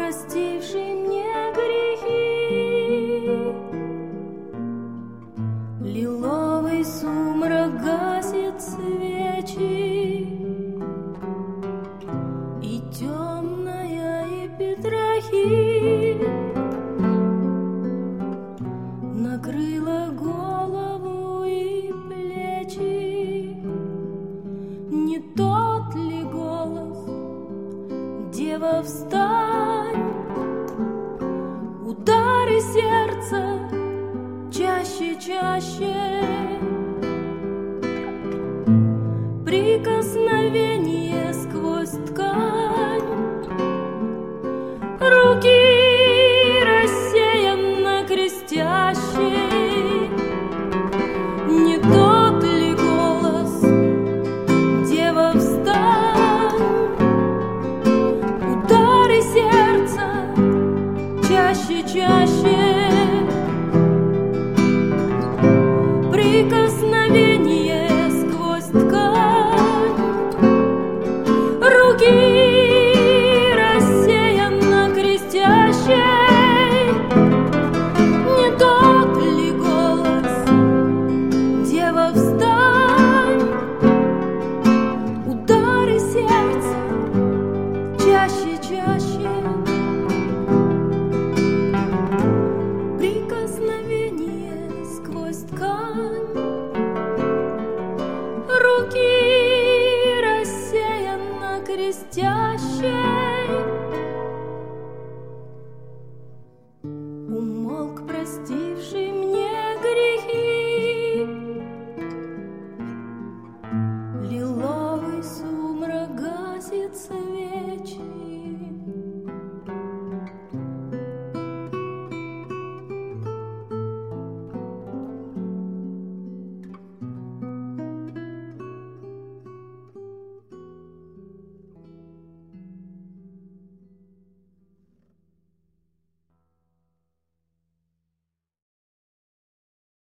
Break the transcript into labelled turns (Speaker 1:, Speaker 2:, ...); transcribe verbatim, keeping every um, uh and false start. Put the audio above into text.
Speaker 1: простивший мне грехи. Лиловый сумрак гасит свечи, и темная Епитрахиль накрыла голову и плечи. Не тот ли голос: дева, встань? Удары сердца чаще, чаще, прикосновение сквозь ткань, руки рассеянно крестящие. Не тот ли голос: дева, встань? Удары сердца чаще, чаще, прикосновение сквозь ткань, руки рассеянно крестящей. Не тот ли голос: дева, встань? Удары сердца чаще, чаще, прикосновение сквозь ткань, руки рассеянно крестящей.